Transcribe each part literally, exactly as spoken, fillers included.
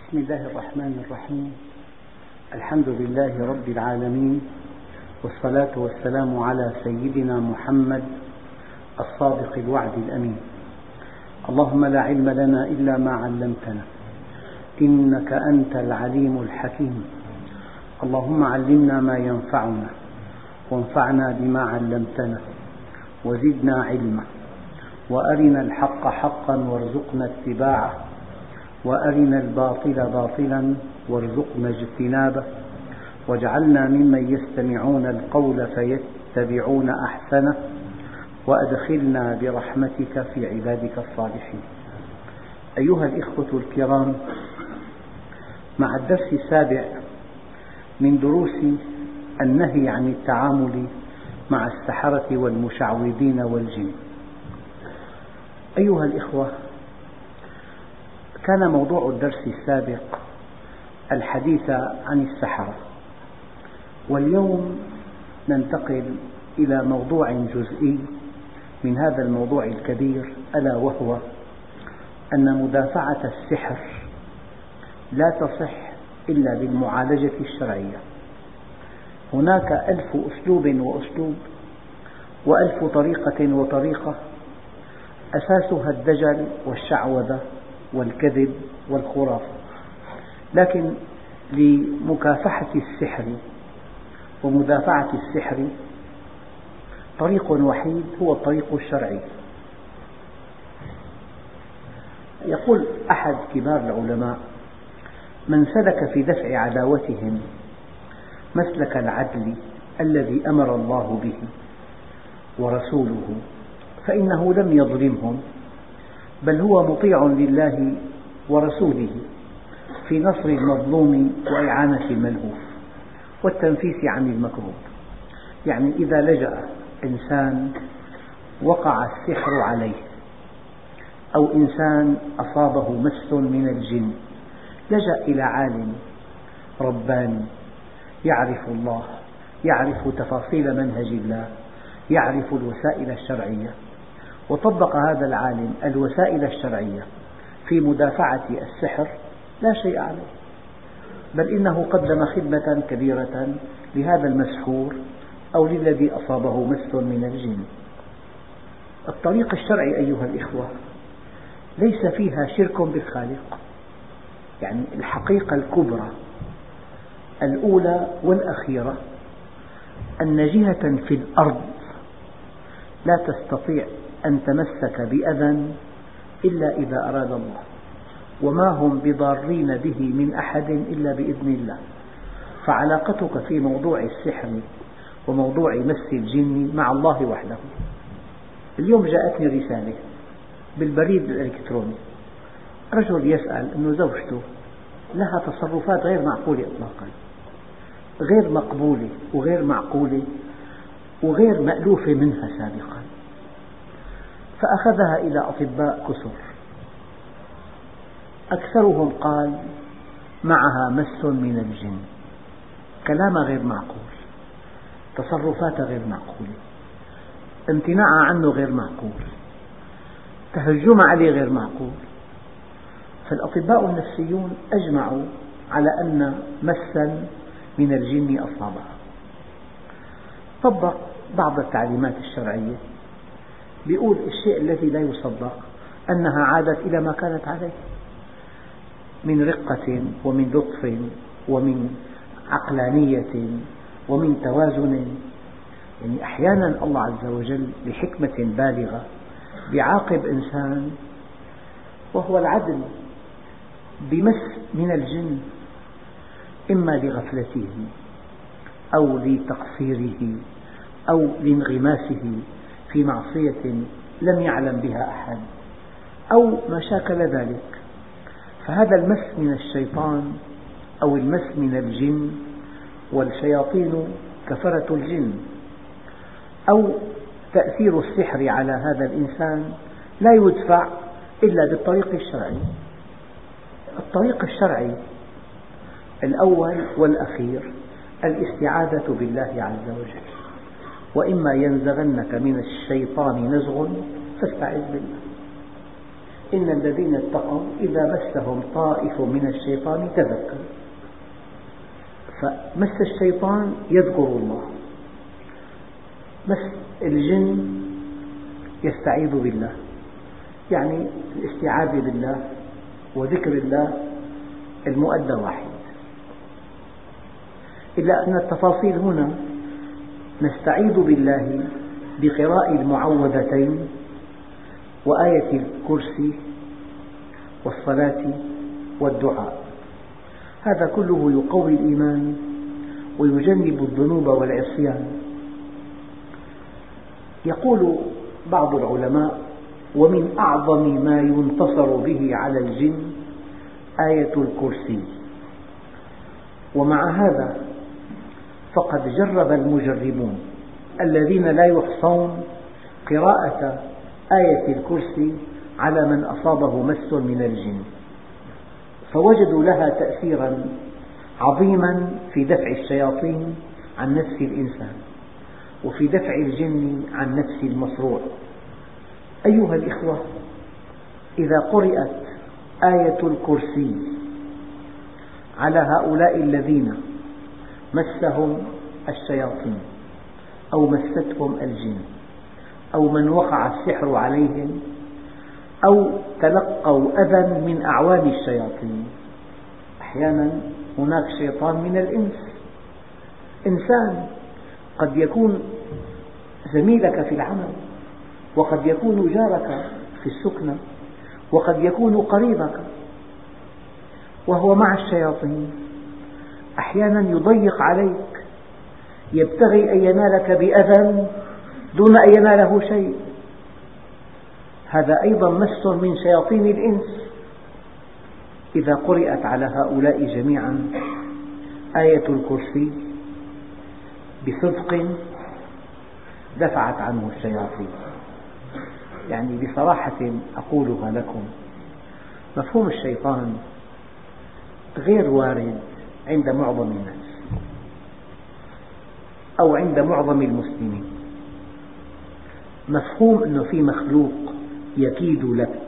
بسم الله الرحمن الرحيم. الحمد لله رب العالمين، والصلاة والسلام على سيدنا محمد الصادق الوعد الأمين. اللهم لا علم لنا إلا ما علمتنا، إنك أنت العليم الحكيم. اللهم علمنا ما ينفعنا، وانفعنا بما علمتنا، وزدنا علما، وأرنا الحق حقا وارزقنا اتباعه، وأرنا الباطل باطلا وارزقنا اجتنابه، واجعلنا ممن يستمعون القول فيتبعون أحسنه، وأدخلنا برحمتك في عبادك الصالحين. أيها الإخوة الكرام، مع الدرس السابع من دروس النهي عن التعامل مع السحرة والمشعوذين والجن. أيها الإخوة، كان موضوع الدرس السابق الحديث عن السحرة، واليوم ننتقل إلى موضوع جزئي من هذا الموضوع الكبير، ألا وهو أن مدافعة السحر لا تصح إلا بالمعالجة الشرعية. هناك ألف أسلوب وأسلوب، وألف طريقة وطريقة، أساسها الدجل والشعوذة والكذب والخرافة، لكن لمكافحة السحر ومدافعة السحر طريق وحيد، هو الطريق الشرعي. يقول أحد كبار العلماء: من سلك في دفع عداوتهم مسلك العدل الذي أمر الله به ورسوله فإنه لم يظلمهم، بل هو مطيع لله ورسوله في نصر المظلوم وإعانة الملهوف والتنفيس عن المكروه. يعني إذا لجأ إنسان وقع السحر عليه، أو إنسان أصابه مس من الجن، لجأ إلى عالم رباني يعرف الله، يعرف تفاصيل منهج الله، يعرف الوسائل الشرعية، وطبق هذا العالم الوسائل الشرعية في مدافعة السحر، لا شيء عليه، بل إنه قدم خدمة كبيرة لهذا المسحور أو للذي أصابه مس من الجن. الطريق الشرعي أيها الإخوة ليس فيها شرك بالخالق، يعني الحقيقة الكبرى الأولى والأخيرة أن جهة في الأرض لا تستطيع أن تمسك بأذى إلا إذا أراد الله، وما هم بضارين به من أحد إلا بإذن الله. فعلاقتك في موضوع السحر وموضوع مس الجن مع الله وحده. اليوم جاءتني رسالة بالبريد الإلكتروني، رجل يسأل أن زوجته لها تصرفات غير معقولة إطلاقا، غير مقبولة وغير معقولة وغير مألوفة منها سابقا، فأخذها إلى أطباء كثر، أكثرهم قال معها مس من الجن. كلام غير معقول، تصرفات غير معقولة، امتناعها عنه غير معقول، تهجم عليه غير معقول. فالأطباء النفسيون أجمعوا على أن مسا من الجن أصابها. طبق بعض التعليمات الشرعية، يقول الشيء الذي لا يصدق أنها عادت إلى ما كانت عليه من رقة ومن لطف ومن عقلانية ومن توازن. يعني أحيانا الله عز وجل بحكمة بالغة يعاقب إنسان وهو العدل بمس من الجن، إما لغفلته أو لتقصيره أو لانغماسه في معصية لم يعلم بها أحد أو ما شاكل ذلك. فهذا المس من الشيطان أو المس من الجن، والشياطين كفرة الجن، أو تأثير السحر على هذا الإنسان لا يدفع إلا بالطريق الشرعي. الطريق الشرعي الأول والأخير الاستعاذة بالله عز وجل، وإما ينزغنك من الشيطان نزغ فاستعذ بالله. إن الذين اتقوا إذا مسهم طائف من الشيطان تذكروا. فمس الشيطان يذكر الله، مس الجن يستعيذ بالله، يعني الاستعاذة بالله وذكر الله المؤدى واحد، إلا أن التفاصيل هنا نستعيذ بالله بقراءة المعوذتين وآية الكرسي والصلاة والدعاء، هذا كله يقوي الإيمان ويجنب الذنوب والعصيان. يقول بعض العلماء: ومن أعظم ما ينتصر به على الجن آية الكرسي. ومع هذا فقد جرب المجربون الذين لا يحصون قراءة آية الكرسي على من أصابه مس من الجن، فوجدوا لها تأثيرا عظيما في دفع الشياطين عن نفس الإنسان، وفي دفع الجن عن نفس المصروع. أيها الإخوة، إذا قرأت آية الكرسي على هؤلاء الذين مسهم الشياطين أو مستهم الجن أو من وقع السحر عليهم أو تلقوا أذى من أعوان الشياطين، أحيانا هناك شيطان من الإنس، إنسان قد يكون زميلك في العمل، وقد يكون جارك في السكنة، وقد يكون قريبك، وهو مع الشياطين أحيانا يضيق عليك، يبتغي أن ينالك بأذى دون أن يناله شيء، هذا أيضا مس من شياطين الإنس. إذا قرأت على هؤلاء جميعا آية الكرسي بصدق دفعت عنه الشياطين. يعني بصراحة أقولها لكم، مفهوم الشيطان غير وارد عند معظم الناس أو عند معظم المسلمين. مفهوم أنه في مخلوق يكيد لك،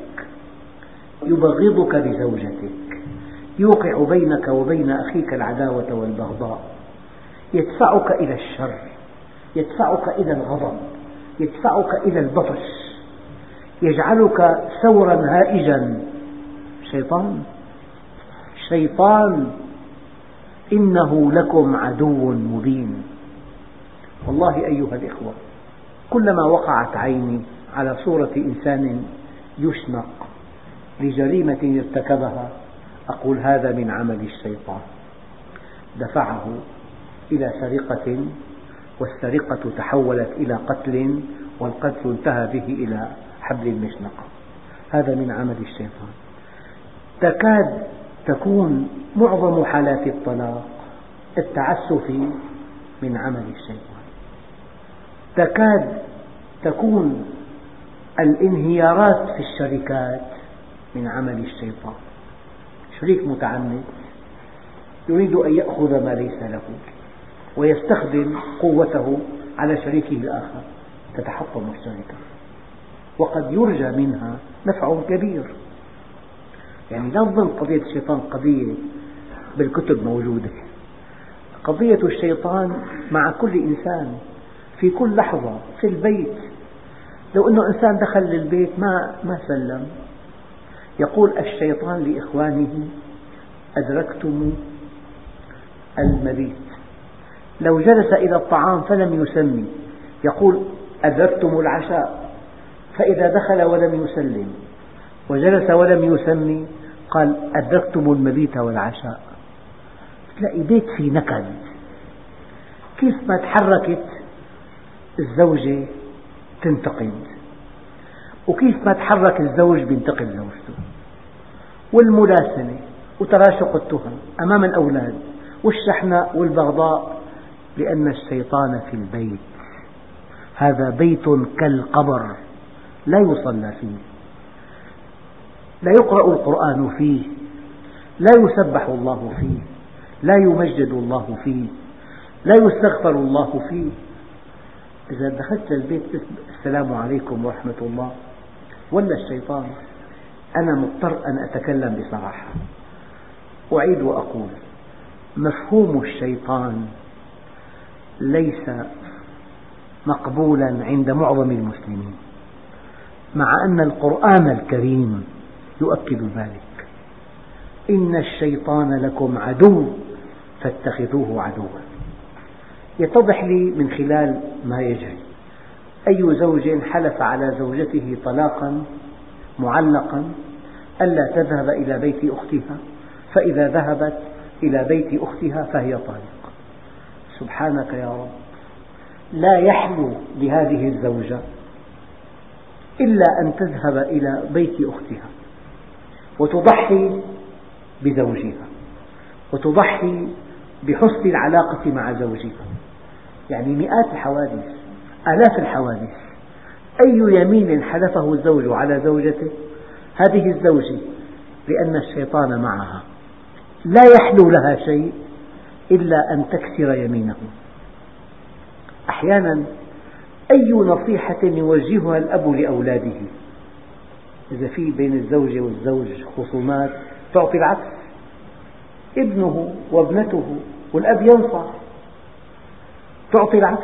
يبغضك بزوجتك، يوقع بينك وبين أخيك العداوة والبغضاء، يدفعك إلى الشر، يدفعك إلى الغضب، يدفعك إلى البطش، يجعلك ثورا هائجا. شيطان شيطان إنه لكم عدو مبين. والله أيها الإخوة، كلما وقعت عيني على صورة إنسان يشنق لجريمة ارتكبها أقول هذا من عمل الشيطان، دفعه إلى سرقة، والسرقة تحولت إلى قتل، والقتل انتهى به إلى حبل المشنقة، هذا من عمل الشيطان. تكاد تكون معظم حالات الطلاق التعسف من عمل الشيطان، تكاد تكون الانهيارات في الشركات من عمل الشيطان. شريك متعمد يريد أن يأخذ ما ليس له ويستخدم قوته على شريكه الآخر، تتحطم الشركة، وقد يرجى منها نفع كبير. يعني لا تظن قضية الشيطان قضية بالكتب موجودة، قضية الشيطان مع كل إنسان في كل لحظة في البيت. لو أنه إنسان دخل للبيت ما ما سلم، يقول الشيطان لإخوانه: أدركتم المبيت. لو جلس إلى الطعام فلم يسمي يقول: أدركتم العشاء. فإذا دخل ولم يسلم وجلس ولم يسمي قال: أدركتم المبيت والعشاء. تلاقي بيت في نكد، كيف ما تحركت الزوجة تنتقد، وكيف ما تحرك الزوج بينتقد زوجته، والملاسمة وتراشق التهم أمام الأولاد والشحناء والبغضاء، لأن الشيطان في البيت. هذا بيت كالقبر لا يصلى فيه، لا يقرأ القرآن فيه، لا يسبح الله فيه، لا يمجد الله فيه، لا يستغفر الله فيه. إذا دخلت للبيت السلام عليكم ورحمة الله، ولا الشيطان أنا مضطر أن أتكلم بصراحة. أعيد وأقول: مفهوم الشيطان ليس مقبولا عند معظم المسلمين، مع أن القرآن الكريم يؤكد ذلك. إن الشيطان لكم عدو فاتخذوه عدوا. يتضح لي من خلال ما يجري: أي زوج حلف على زوجته طلاقا معلقا ألا تذهب إلى بيت أختها، فإذا ذهبت إلى بيت أختها فهي طالق. سبحانك يا رب، لا يحلو لهذه الزوجة إلا أن تذهب إلى بيت أختها وتضحي بزوجها وتضحي بحسن العلاقة مع زوجها. يعني مئات الحوادث، آلاف الحوادث. أي يمين حلفه الزوج على زوجته، هذه الزوجة لأن الشيطان معها لا يحلو لها شيء إلا أن تكسر يمينه. أحيانا أي نصيحة يوجهها الأب لأولاده، إذا في بين الزوجة والزوج خصومات، تعطي العكس. ابنه وابنته والأب ينصح، تعطي العكس.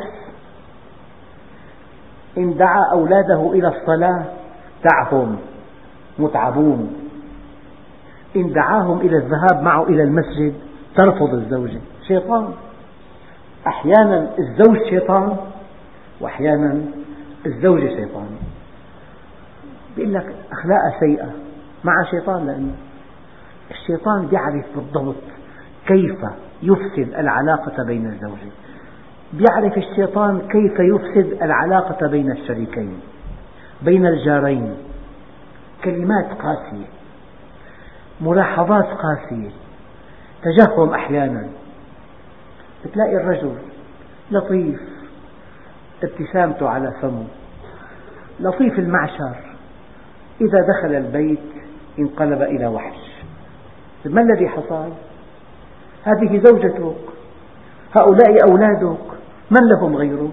إن دعا أولاده إلى الصلاة دعهم متعبون، إن دعاهم إلى الذهاب معه إلى المسجد ترفض الزوجة. شيطان. أحيانا الزوج شيطان وأحيانا الزوجة شيطان. بيقول لك أخلاق سيئة مع شيطان، لأن الشيطان يعرف بالضبط كيف يفسد العلاقة بين الزوجين. يعرف الشيطان كيف يفسد العلاقة بين الشريكين، بين الجارين. كلمات قاسية، ملاحظات قاسية، تجهم. أحيانا تلاقي الرجل لطيف، ابتسامته على فمه، لطيف المعشر، إذا دخل البيت انقلب إلى وحش. ما الذي حصل؟ هذه زوجتك، هؤلاء أولادك، من لهم غيرك؟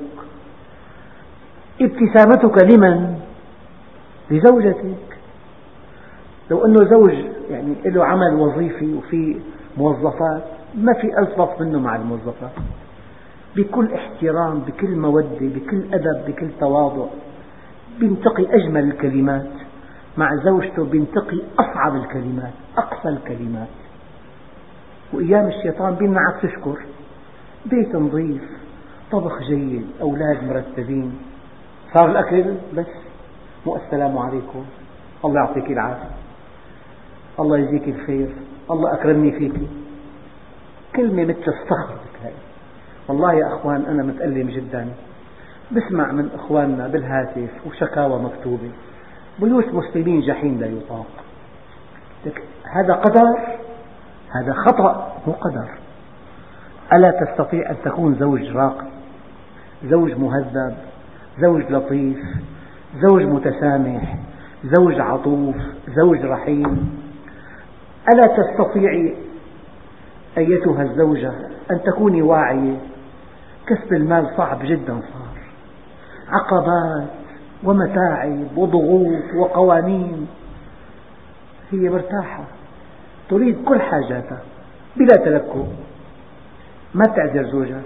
ابتسامتك لمن؟ لزوجتك. لو أنه زوج يعني له عمل وظيفي وفي موظفات، ما في ألطف منه مع الموظفات، بكل احترام، بكل مودة، بكل أدب، بكل تواضع، بينتقي أجمل الكلمات. مع زوجته بينتقي أصعب الكلمات، أقسى الكلمات. وأيام الشيطان بيمنعك تشكر. بيت نظيف، طبخ جيد، أولاد مرتبين، صار الأكل بس مو السلام عليكم، الله يعطيك العافية، الله يجزيك الخير، الله أكرمني فيك. كلمة مثل الصخر بتلاقي. والله يا أخوان أنا متألم جدا، بسمع من إخواننا بالهاتف وشكاوى مكتوبة، بيوت مسلمين جحيم لا يطاق. هذا قدر، هذا خطأ مو قدر. ألا تستطيع أن تكون زوج راقي، زوج مهذب، زوج لطيف، زوج متسامح، زوج عطوف، زوج رحيم؟ ألا تستطيعي أيتها الزوجة أن تكوني واعية؟ كسب المال صعب جدا، صار عقبات ومتاعب وضغوط وقوانين. هي مرتاحة، تريد كل حاجاتها بلا تلكؤ، ما تعذر زوجها.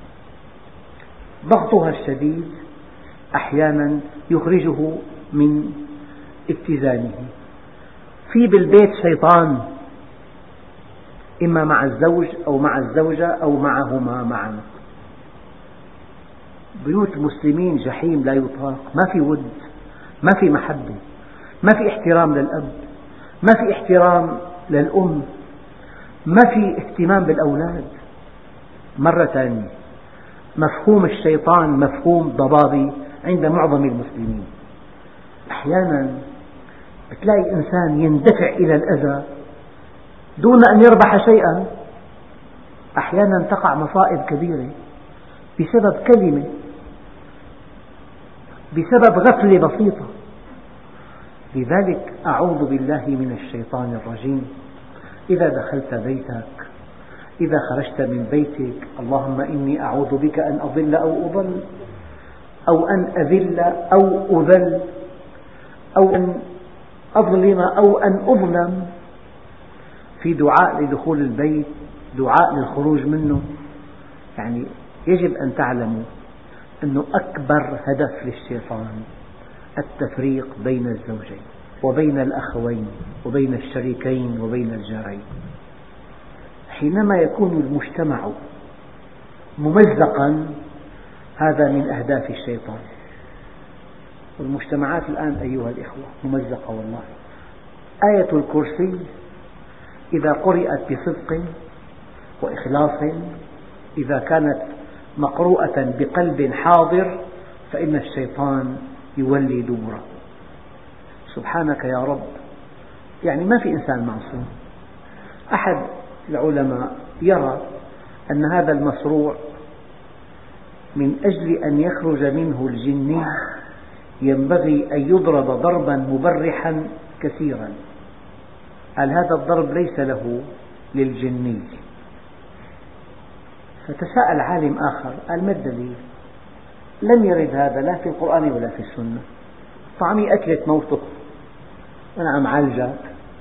ضغطها الشديد أحيانا يخرجه من اتزانه. في بالبيت شيطان، إما مع الزوج أو مع الزوجة أو معهما معا. بيوت مسلمين جحيم لا يطاق، ما في ود، ما في محبة، ما في احترام للأب، ما في احترام للأم، ما في اهتمام بالأولاد. مرة ثانية، مفهوم الشيطان مفهوم ضبابي عند معظم المسلمين. أحيانا تلاقي إنسان يندفع إلى الأذى دون أن يربح شيئا. أحيانا تقع مصائب كبيرة بسبب كلمة، بسبب غفلة بسيطة. لذلك أعوذ بالله من الشيطان الرجيم. إذا دخلت بيتك، إذا خرجت من بيتك، اللهم إني أعوذ بك أن أضل أو أضل، أو أن أذل أو أذل، أو أن أظلم أو أن أظلم، في دعاء لدخول البيت، دعاء للخروج منه. يعني يجب أن تعلموا أن أكبر هدف للشيطان التفريق بين الزوجين وبين الأخوين وبين الشريكين وبين الجارين. حينما يكون المجتمع ممزقا هذا من أهداف الشيطان. والمجتمعات الآن أيها الإخوة ممزقة والله. آية الكرسي إذا قرأت بصدق وإخلاص، إذا كانت مقروءة بقلب حاضر، فإن الشيطان يولي دبره. سبحانك يا رب، يعني ما في إنسان معصوم. أحد العلماء يرى أن هذا المصروع من أجل أن يخرج منه الجني ينبغي أن يضرب ضربا مبرحا كثيرا. قال هذا الضرب ليس له للجني. فتساءل عالم آخر قال ما الدليل؟ لم يرد هذا لا في القرآن ولا في السنة. طعمي أكلة موته أنا عم عالجك،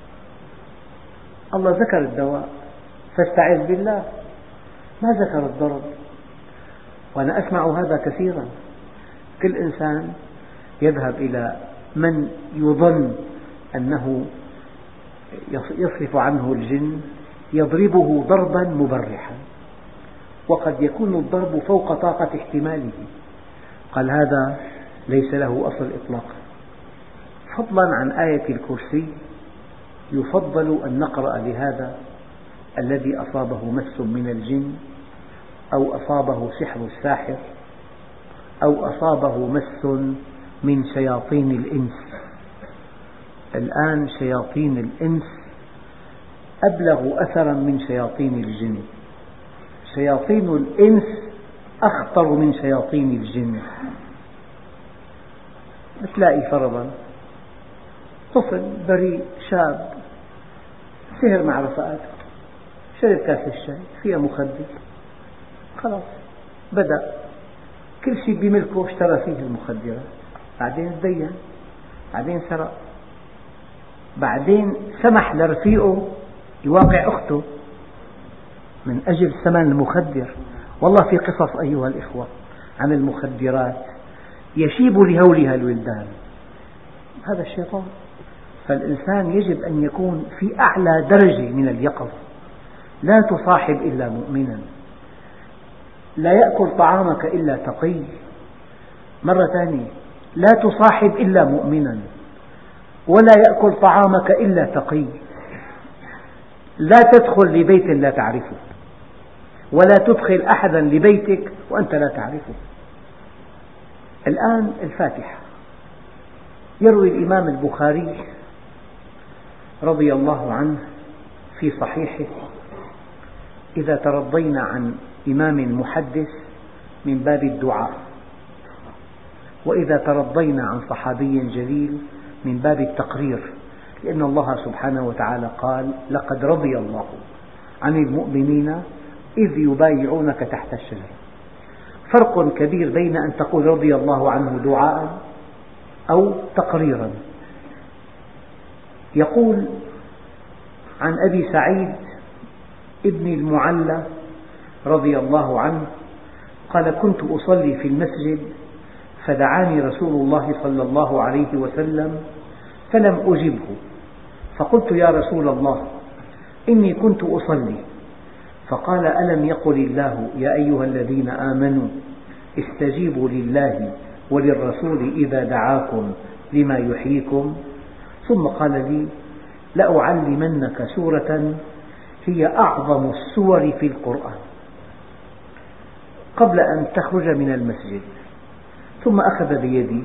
الله ذكر الدواء فاستعذ بالله، ما ذكر الضرب. وأنا أسمع هذا كثيرا. كل إنسان يذهب إلى من يظن أنه يصرف عنه الجن يضربه ضربا مبرحا، وقد يكون الضرب فوق طاقة احتماله. قال هذا ليس له أصل إطلاقا. فضلا عن آية الكرسي يفضل أن نقرأ لهذا الذي أصابه مس من الجن أو أصابه سحر الساحر أو أصابه مس من شياطين الإنس. الآن شياطين الإنس أبلغ أثرا من شياطين الجن. شياطين الإنس أخطر من شياطين الجن. تلاقي فرضا طفل بريء شاب سهر مع رفقاته، شرب كاس الشاي فيها مخدر، خلاص بدأ كل شيء بملكه اشترى فيه المخدرات، بعدين تدين، بعدين سرق، بعدين سمح لرفيقه يواقع أخته من أجل ثمن المخدر. والله في قصص أيها الإخوة عن المخدرات يشيب لهولها الولدان. هذا الشيطان. فالإنسان يجب أن يكون في أعلى درجة من اليقظة. لا تصاحب إلا مؤمنا، لا يأكل طعامك إلا تقي. مرة ثانية، لا تصاحب إلا مؤمنا، ولا يأكل طعامك إلا تقي. لا تدخل لبيت لا تعرفه، ولا تدخل أحدا لبيتك وأنت لا تعرفه. الآن الفاتحة. يروي الإمام البخاري رضي الله عنه في صحيحه: إذا ترضينا عن إمام محدث من باب الدعاء، وإذا ترضينا عن صحابي جليل من باب التقرير، لأن الله سبحانه وتعالى قال: لقد رضي الله عن المؤمنين إذ يبايعونك تحت الشجرة. فرق كبير بين أن تقول رضي الله عنه دعاء أو تقريرا. يقول عن أبي سعيد ابن المعلى رضي الله عنه قال: كنت أصلي في المسجد فدعاني رسول الله صلى الله عليه وسلم فلم أجبه، فقلت: يا رسول الله، إني كنت أصلي. فقال: ألم يقل الله يا أيها الذين آمنوا استجيبوا لله وللرسول إذا دعاكم لما يحييكم؟ ثم قال لي: لأعلمنك سورة هي أعظم السور في القرآن قبل أن تخرج من المسجد. ثم أخذ بيدي،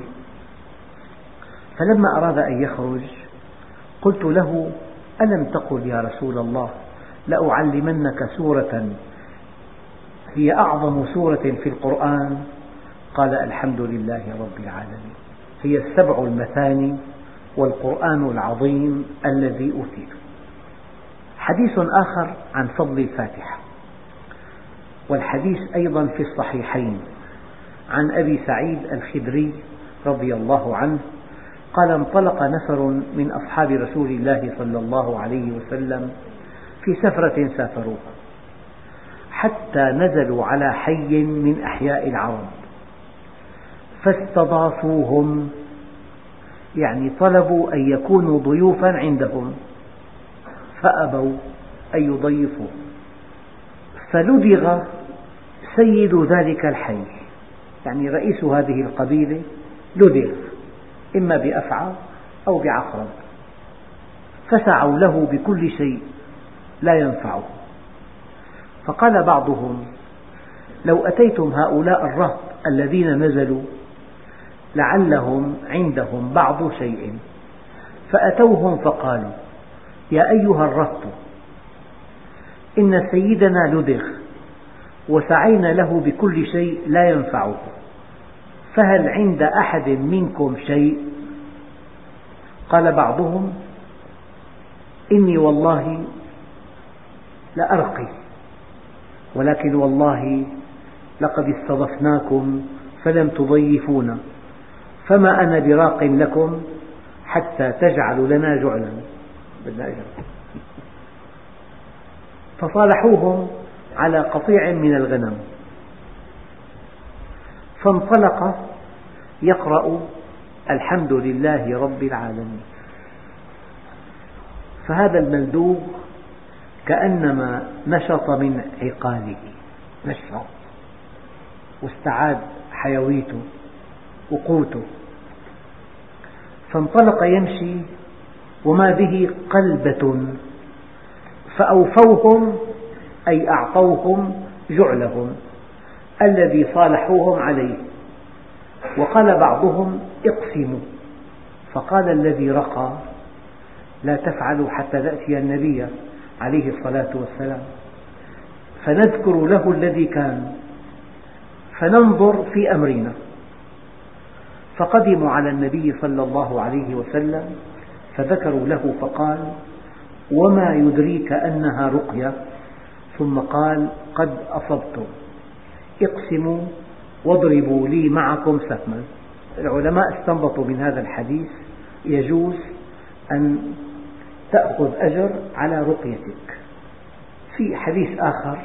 فلما أراد أن يخرج قلت له: ألم تقل يا رسول الله لأعلمنك سورة هي أعظم سورة في القرآن؟ قال: الحمد لله رب العالمين، هي السبع المثاني والقرآن العظيم الذي أوتيته. حديث آخر عن فضل الفاتحة، والحديث أيضا في الصحيحين عن أبي سعيد الخدري رضي الله عنه قال: انطلق نفر من أصحاب رسول الله صلى الله عليه وسلم في سفرة سافروها، حتى نزلوا على حي من أحياء العرب، فاستضافوهم، يعني طلبوا أن يكونوا ضيوفا عندهم، فأبوا أن يضيفوا، فلدغ سيد ذلك الحي، يعني رئيس هذه القبيلة لدغ إما بأفعى أو بعقرب، فسعوا له بكل شيء لا ينفعه. فقال بعضهم: لو أتيتم هؤلاء الرهط الذين نزلوا لعلهم عندهم بعض شيء، فأتوهم فقالوا: يا أيها الرهط، إن سيدنا لدغ وسعينا له بكل شيء لا ينفعه، فهل عند أحد منكم شيء؟ قال بعضهم: إني والله لأرقي، ولكن والله لقد استضفناكم فلم تضيفونا، فما أنا براق لكم حتى تجعلوا لنا جعلا. بدنا أجر. فصالحوهم على قطيع من الغنم، فانطلق يقرأ: الحمد لله رب العالمين. فهذا الملدوغ كأنما نشط من عقاله، نشط واستعاد حيويته وقوته، فانطلق يمشي وما به قلبة، فأوفوهم أي أعطوهم جعلهم الذي صالحوهم عليه. وقال بعضهم: اقسموا. فقال الذي رقى: لا تفعلوا حتى نأتي النبي عليه الصلاة والسلام فنذكر له الذي كان، فننظر في أمرنا. فقدموا على النبي صلى الله عليه وسلم فذكروا له، فقال: وما يدريك أنها رقية؟ ثم قال: قد أصبتم، اقسموا واضربوا لي معكم سهما. العلماء استنبطوا من هذا الحديث يجوز أن تأخذ أجر على رقيتك. في حديث آخر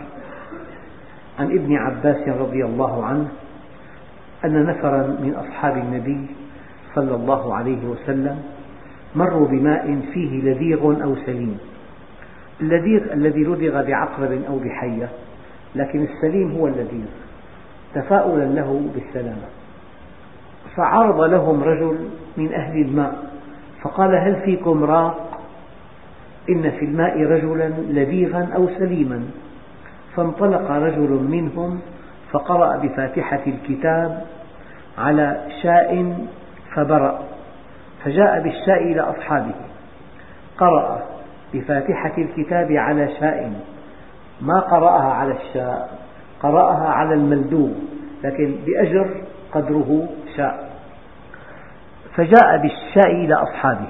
عن ابن عباس رضي الله عنه أن نفرا من أصحاب النبي صلى الله عليه وسلم مروا بماء فيه لذيغ أو سليم. اللذيغ الذي لدغ بعقرب أو بحية، لكن السليم هو اللذيغ، تفاؤلا له بالسلامة. فعرض لهم رجل من أهل الماء فقال: هل فيكم راق؟ إن في الماء رجلا لذيغا أو سليما. فانطلق رجل منهم فقرأ بفاتحة الكتاب على شاء فبرأ، فجاء بالشاء إلى أصحابه، قرأ بفاتحة الكتاب على شاء، ما قرأها على الشاء، قرأها على الملدوغ، لكن بأجر قدره شاء. فجاء بالشاء إلى أصحابه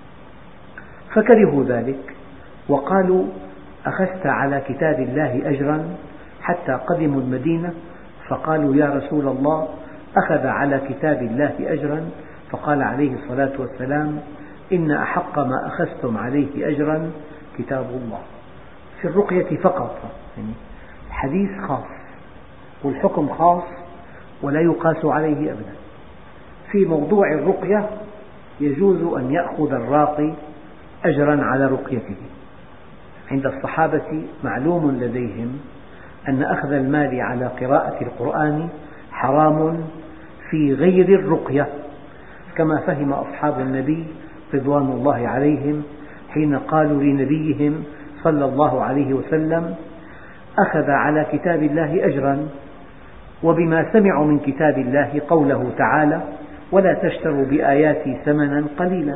فكرهوا ذلك وقالوا: أخذت على كتاب الله أجرا؟ حتى قدموا المدينة فقالوا: يا رسول الله، أخذ على كتاب الله أجرا. فقال عليه الصلاة والسلام: إن أحق ما أخذتم عليه أجرا كتاب الله. في الرقية فقط، يعني الحديث خاص والحكم خاص ولا يقاس عليه أبدا. في موضوع الرقية يجوز أن يأخذ الراقي أجرا على رقيته. عند الصحابة معلوم لديهم أن أخذ المال على قراءة القرآن حرام في غير الرقية، كما فهم أصحاب النبي رضوان الله عليهم حين قالوا لنبيهم صلى الله عليه وسلم: أخذ على كتاب الله أجرا، وبما سمعوا من كتاب الله قوله تعالى: ولا تشتروا بآياتي ثمنا قليلا.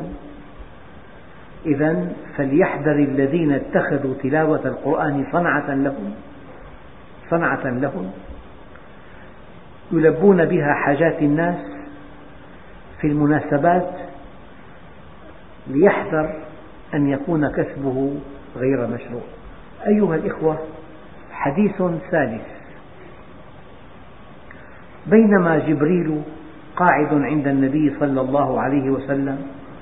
إذن فليحذر الذين اتخذوا تلاوة القرآن صنعة لهم صنعة لهم يلبون بها حاجات الناس في المناسبات، ليحذر أن يكون كسبه غير مشروع. أيها الإخوة، حديث ثالث: بينما جبريل قاعد عند النبي صلى الله عليه وسلم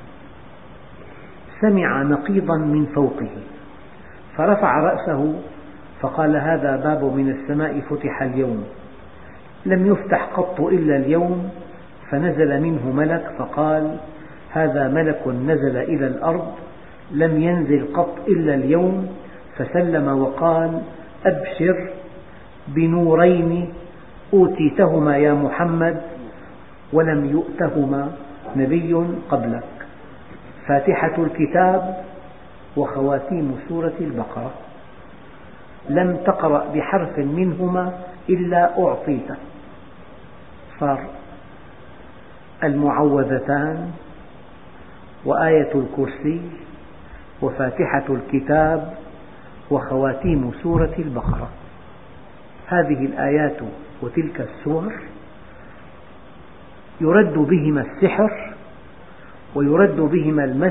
سمع نقيضا من فوقه فرفع رأسه فقال: هذا باب من السماء فتح اليوم، لم يفتح قط إلا اليوم، فنزل منه ملك فقال: هذا ملك نزل إلى الأرض لم ينزل قط إلا اليوم، فسلم وقال: أبشر بنورين أوتيتهما يا محمد ولم يؤتهما نبي قبلك، فاتحة الكتاب وخواتيم سورة البقرة، لم تقرأ بحرف منهما إلا أعطيته. صار المعوذتان وآية الكرسي وفاتحة الكتاب وخواتيم سورة البقرة. هذه الآيات وتلك السور يرد بهما السحر، ويرد بهما المس،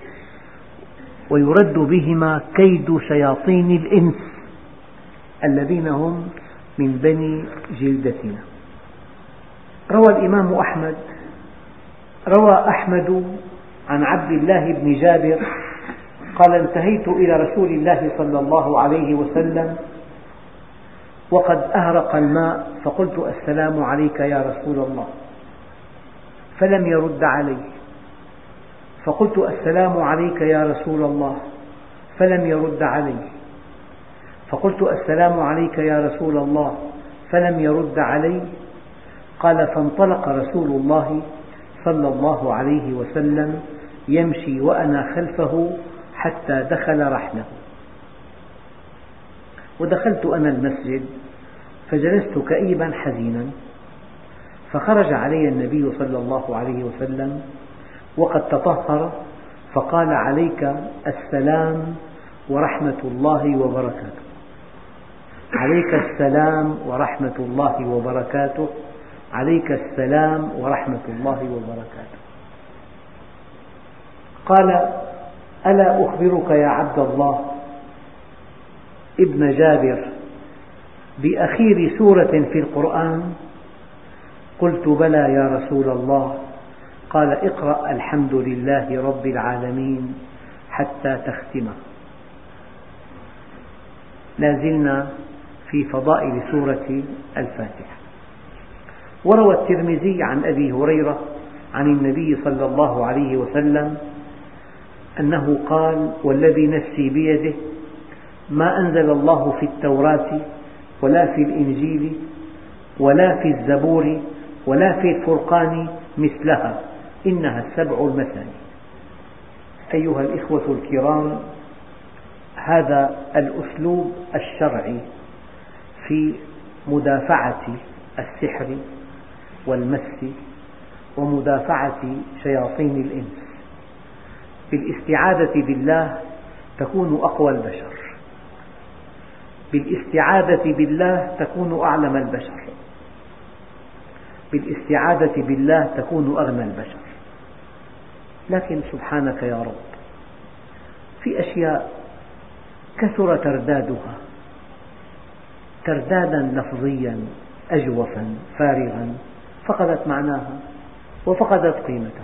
ويرد بهما كيد شياطين الإنس الذين هم من بني جلدتنا. روى الإمام أحمد روى أحمد عن عبد الله بن جابر قال: انتهيت إلى رسول الله صلى الله عليه وسلم وقد أهرق الماء، فقلت: السلام عليك يا رسول الله، فلم يرد علي، فقلت: السلام عليك يا رسول الله، فلم يرد علي، فقلت: السلام عليك يا رسول الله، فلم يرد علي. قال: فانطلق رسول الله صلى الله عليه وسلم يمشي وأنا خلفه حتى دخل رحله، ودخلت أنا المسجد فجلست كئيبا حزينا، فخرج علي النبي صلى الله عليه وسلم وقد تطهر فقال: عليك السلام ورحمة الله وبركاته، عليك السلام ورحمة الله وبركاته، عليك السلام ورحمة الله وبركاته. قال: ألا أخبرك يا عبد الله ابن جابر بأخير سورة في القرآن؟ قلت: بلى يا رسول الله. قال: اقرأ الحمد لله رب العالمين حتى تختمه. لا زلنا في فضائل سورة الفاتحة. وروى الترمذي عن أبي هريرة عن النبي صلى الله عليه وسلم أنه قال: والذي نفسي بيده ما أنزل الله في التوراة ولا في الإنجيل ولا في الزبور ولا في الفرقان مثلها، إنها السبع المثاني. أيها الإخوة الكرام، هذا الأسلوب الشرعي في مدافعة السحر والمس ومدافعة شياطين الإنس. بالاستعاذة بالله تكون أقوى البشر، بالاستعاذة بالله تكون أعلم البشر، بالاستعاذة بالله تكون أغنى البشر. لكن سبحانك يا رب، في أشياء كثر تردادها تردادا لفظيا أجوفا فارغا فقدت معناها وفقدت قيمتها.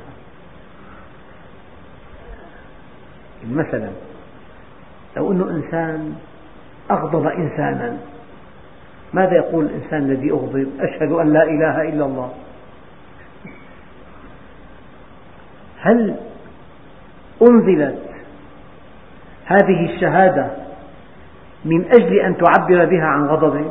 مثلا لو أن إنسان أغضب إنسانا، ماذا يقول الإنسان الذي أغضب؟ أشهد أن لا إله إلا الله. هل أنزلت هذه الشهادة من أجل أن تعبر بها عن غضبك؟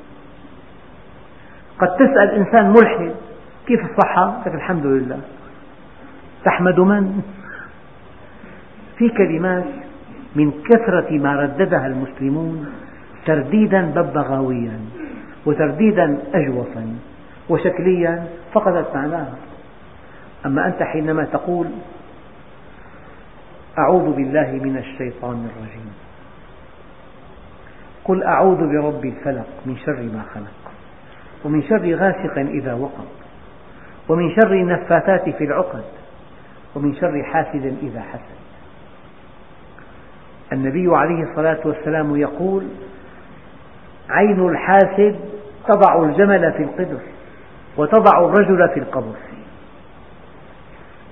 قد تسأل إنسان ملحد: كيف الصحة؟ قال: الحمد لله. تحمد من؟ في كلمات من كثرة ما رددها المسلمون ترديدا ببغاويا وترديدا أجوفا وشكليا فقدت معناها. أما أنت حينما تقول: أعوذ بالله من الشيطان الرجيم، قل أعوذ برب الفلق من شر ما خلق، ومن شر غاسق إذا وقب، ومن شر النفاثات في العقد، ومن شر حاسد إذا حسد. النبي عليه الصلاة والسلام يقول: عين الحاسد تضع الجمل في القدر وتضع الرجل في القبر.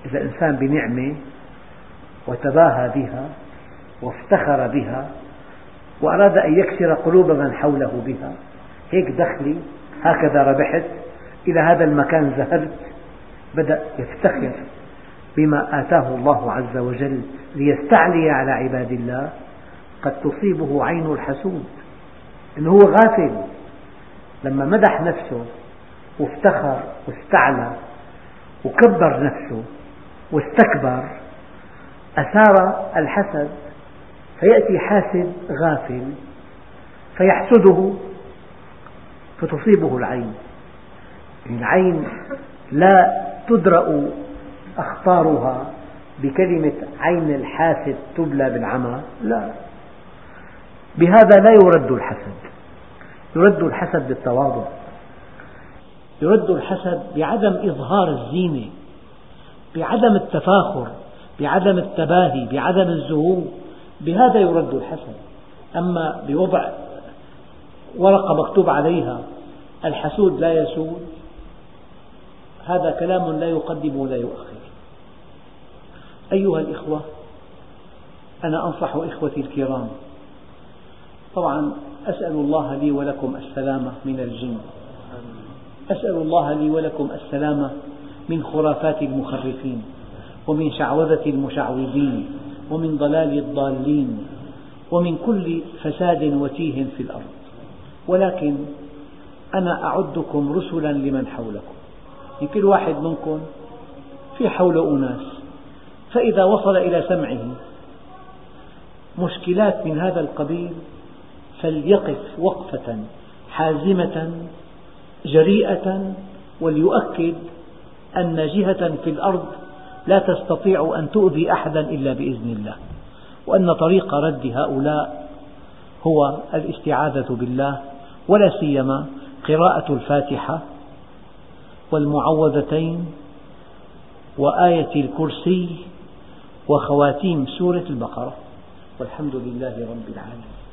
إذا إنسان بنعمة وتباهى بها وافتخر بها وأراد أن يكسر قلوب من حوله بها، هيك دخلي، هكذا ربحت، إلى هذا المكان ذهبت، بدأ يفتخر بما آتاه الله عز وجل ليستعلي على عباد الله، قد تصيبه عين الحسود، إنه هو غافل. لما مدح نفسه وافتخر واستعلى وكبر نفسه واستكبر أثار الحسد، فيأتي حاسد غافل فيحسده فتصيبه العين. العين لا تدرأ أخطارها بكلمة عين الحاسد تبلى بالعمى، لا، بهذا لا يرد الحسد. يرد الحسد بالتواضع، يرد الحسد بعدم إظهار الزينة، بعدم التفاخر، بعدم التباهي، بعدم الزهو، بهذا يرد الحسد. أما بوضع ورقة مكتوب عليها الحسود لا يسود، هذا كلام لا يقدم ولا يؤخر. أيها الإخوة، أنا أنصح إخوتي الكرام، طبعا أسأل الله لي ولكم السلامة من الجن، أسأل الله لي ولكم السلامة من خرافات المخرفين، ومن شعوذة المشعوذين، ومن ضلال الضالين، ومن كل فساد وتيه في الأرض. ولكن أنا أعدكم رسلا لمن حولكم، كل واحد منكم في حوله أناس، فإذا وصل إلى سمعه مشكلات من هذا القبيل فليقف وقفة حازمة جريئة، وليؤكد أن جهة في الأرض لا تستطيع أن تؤذي أحدا إلا بإذن الله، وأن طريق رد هؤلاء هو الاستعاذة بالله، ولا سيما قراءة الفاتحة والمعوذتين وآية الكرسي وخواتيم سورة البقرة، والحمد لله رب العالمين.